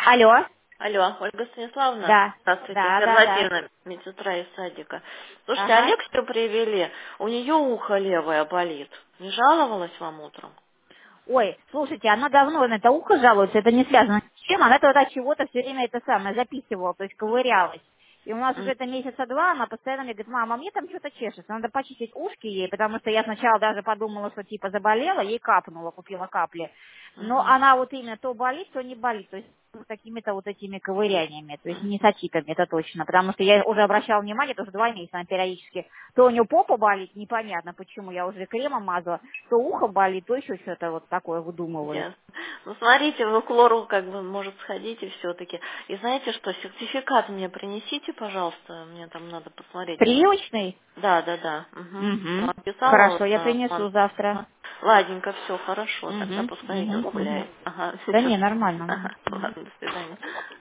Алло. Алло, Ольга Станиславовна. Да. Здравствуйте, Да, Ольга да, да. Владимировна, медсестра из садика. Слушайте, Ага. Алексию привели, у нее ухо левое болит. Не жаловалась вам утром? Ой, слушайте, она давно на это ухо жалуется, это не связано с чем, она тогда чего-то все время это самое записывала, то есть ковырялась. И у нас уже М, это месяца два, она постоянно мне говорит: мама, мне там что-то чешется, надо почистить ушки ей, потому что я сначала даже подумала, что типа заболела, ей капнула, купила капли. Но мгм. она вот именно то болит, то не болит, то есть вот такими-то вот этими ковыряниями, то есть не с отитами, это точно, потому что я уже обращала внимание, тоже 2 месяца она периодически, то у нее попа болит, непонятно почему, я уже кремом мазала, то ухо болит, то еще что-то вот такое выдумывает. Ясно. Ну, смотрите, в Эклору как бы, может, сходите все-таки. И знаете что, сертификат мне принесите, пожалуйста, мне там надо посмотреть. Привычный? Да, да, да. Угу. Угу. Написала Хорошо, я принесу завтра. Ладненько, все хорошо, тогда Угу, пускай угу, идет угу. гуляет. Ага, Да сейчас. не, нормально. Ага, ладно, до свидания.